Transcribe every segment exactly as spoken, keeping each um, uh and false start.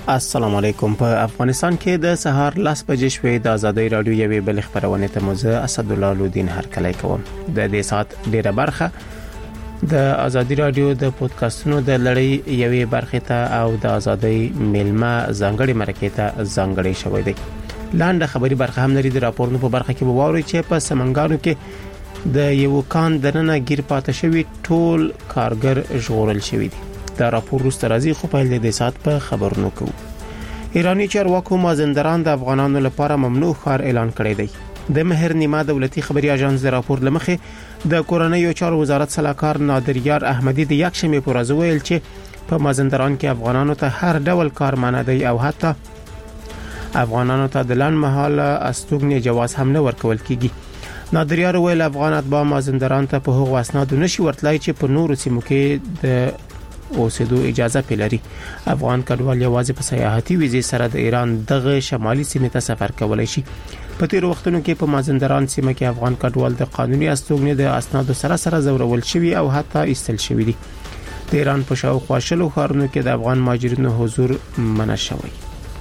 السلام علیکم. په افغانستان کې د سهار لاس بجې شوې د ازادي رادیو یوې بل خبرونه ته موزه اسد الله لودین هرکلی کوم. د دې سات ډیره برخه د ازادي رادیو د پودکاسټونو د لړۍ یوې برخه ته او د ازادي ملما ځانګړي مرکه ته ځانګړي شوې ده. لاندې خبري برخه هم لري. د راپورونو په برخه کې ووري چې په سمنګانو کې د یو کان دننه گیر پاتې شوی ټول کارګر ژغورل شوی دي. دا راپور روسته راځي خو په دې سات په خبرونو کوو. ایرانی چارواکو مازندران د افغانانو لپاره ممنوع ښار اعلان کړی دی. د مهر نیمه دولتي خبري اژانس د راپور لمخې د کورنۍ چارو وزارت سلاکار نادر یار احمدی د یک شنبه پر ورځ ویل چې په مازندران کې افغانانو ته هر ډول کار منع دی او حتی افغانانو ته د لن محاله استوګنې جواز هم نه ورکول کیږي. نادر یار ویل افغان اتباع مازندران ته په هغو اسنادو نشي ورتلای چې په نورو سیمو کې د اوسېدو اجازه پیلري. افغان کډوال یوازې په سیاحتي ویزې سره د ایران دغه شمالي سیمې ته سفر کولای شي. په تیر وختونو کې په مازندران سیمه کې افغان کډوال د قانوني استوګنې د اسنادو سره سره زورول شوي او حتی ایستل شوي دي. د ایران په شاوخوا شلو ښارونو کې د افغان مهاجرینو حضور منع شوی.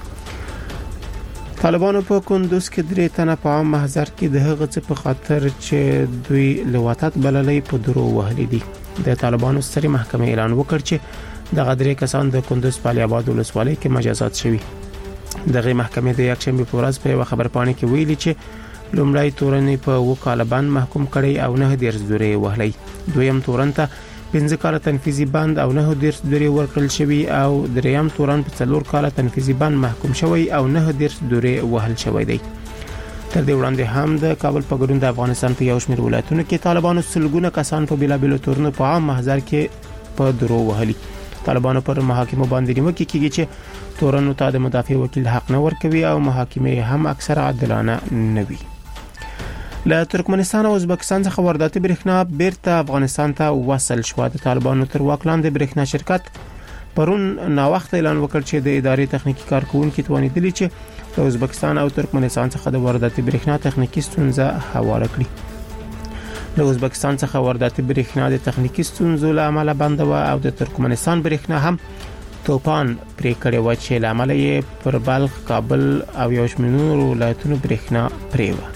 طالبانو په کندوز کې درې تنه په عام محضر کې د هغه څه په خاطر چې دوی لواتت بللې په درو وهلې دي. د طالبانو ستري محکمه اعلان وکړ چې د غدري کسان د کندوز په علي آباد ولسوالۍ کې مجازات شوي. دغه محکمه د یک شنبه په ورځ په خبرپاڼه کې ویلي چې لومړی تورنې په وکاله بند محکوم کړي او نه ډیر زوري وهلې. دویم تورن ته پنځه کاله تنفيذي بند او نه ډیر زوري ورکړل شوی او دریم تورن په څلور کاله تنفيذي بند محکوم شوی او نه ډیر زوري وهل شوی دی. تر دې وړاندې هم د کابل په ګډون د افغانستان په یو شمېر ولایتونو کې طالبانو سلګونه کسان په بیلابیلو تورنو په عام محضر کې په درو وهلي. طالبانو پر محاکمو باندې نیوکه کوي چې تورنو ته د مدافع وکیل حق نه ورکوي او محاکمې هم اکثر عادلانه نه وي. له ترکمنستان او ازبکستان څخه وارداتي برېښنا بیرته افغانستان ته وصل شو. د طالبانو تر واک لاندې برېښنا شرکت پرون نا وخت اعلان وکړ چې د ادارې تخنیکی کارکونکو توانیدلی چې د ازبکستان او ترکمنستان څخه د وارداتي برېښنا تخنیکی ستونزه حواله کړي. د ازبکستان څخه وارداتي برېښنا د تخنیکی ستونزو له امله بند و او د ترکمنستان برېښنا هم توپان پرې کړی و چې له امله یې پر بلخ، کابل او یو شمېر نورو ولایتونو برېښنا پرې و.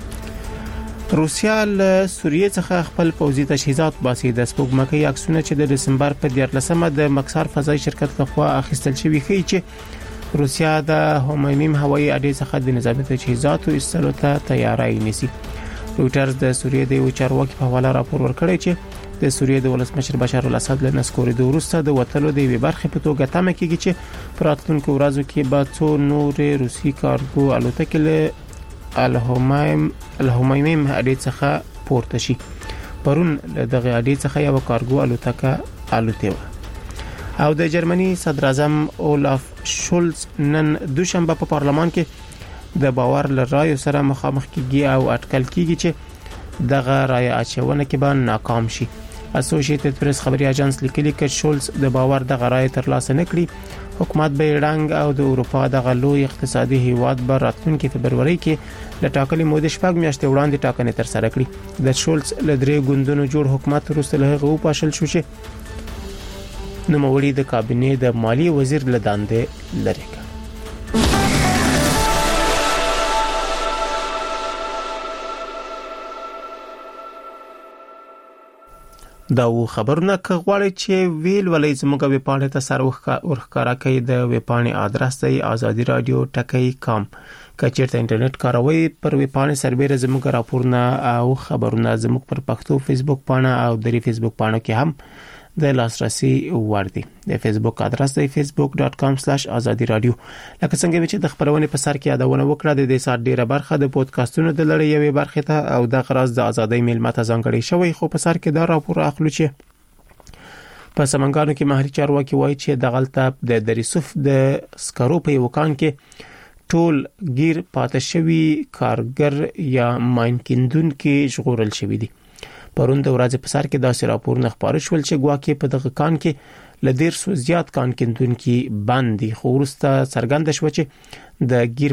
روسیا له سوریه څخه خپل پوځي تجهیزات باسي. د سپوږمکۍ عکسونه چې د دسمبر په دیارلسمه د مکسار فضایي شرکت لخوا اخیستل شوي ښیي چې روسیا د هومایمیم هوایي اډې څخه د نظامي تجهیزاتو ایستلو ته تیاری نیسي. رویټرز د سوریه د یو چارواکي په حواله راپور ورکړی چې د سوریه د ولسمشر بشار الاسد له نسکورېدو وروسته د وټلو د یوې برخې په توګه تمه کیږي چې په راتلونکو ورځو کې به څو نورې روسي کارګو الوتکې له الهومایم الهومایمیم اډې څخه پورته شي. پرون دغه اډې څخه یو کارګو الوتکه الوتې و او د جرمني صدر اعظم اولف شولز نن دوشنبه په پارلمان کې د باور لرایو سره مخامخ کیږي او اټکل کیږي چې دغه رای اچونه کې به ناکام شي. اسوسییټډ پریس خبري اژانس لیکلي چې شولز د باور دغه رای ترلاسه نکړي. حکومت به رنګ او د اروپا دغه لوی اقتصادي هیواد به راتلونکي فبرवरी کې د ټاکلي مودې شپږ میاشتې وړاندې ټاکنې تر سره کړي. د شولز له درې ګوندونو جوړ حکومت وروسته له هغه پاشل شو چې نوموړي د کابینې د مالی وزیر له دندې لري کړ. دا و خبرونه کغواړي چې ویل ولې زموږ ویب پاڼه ته سر ورخکارا کوي. د ویب پاڼې آدرس دی ازادي رادیو ټکی کام. کچېرته انټرنیټ کاروي پر ویب پاڼه سربېره زموږ راپورونه او خبرونه زموږ پر پښتو فیسبوک پاڼه او د فیسبوک پاڼه کې هم د لاسرسي وړ دي. د فیسبوک آدرس دی فیسبوک ډاټ کام سلیش ازادي رادیو. لکه څنګه چې د خبرونه په سر کې یادونه وکړه د دې سات ډیره برخه د پودکاسټونو د لړۍ یوې برخه ته او د غراز د ازادۍ ملما ته ځانګړي شوی. خو په سر کې دا راپور اخلو چې په سمنګانو کې محلي چارواکي وایي چې د غلطه د دریسوف د سکرو په یو کان کې ټول گیر پاتې شوی کارګر یا ماین کیندونکو ژغورل شوی دي. پرون د ورځې په سر کې داسې راپورونه خبرونه شول چې ګواکې په دغه کان کې لدیر سو زیات کان کیندونکو باندې خو ورسته څرګند شو چې د گیر